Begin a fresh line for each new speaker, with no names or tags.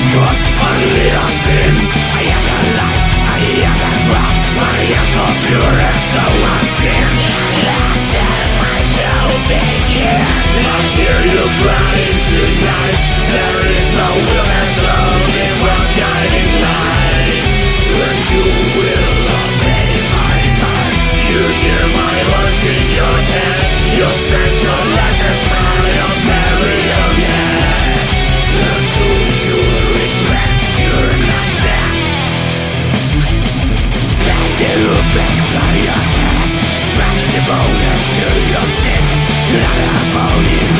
was only a sin. I am the light, I am the rock. I am so pure and so unseen. Let my show begin. I hear you crying tonight. There is no wilderness, only one guiding light. And you will obey my mind. You hear my voice in your head. You spend your life as my marionette. And soon you'll regret you're not dead. Then you fracture your head. Crash the bone into your skin. Not a bone in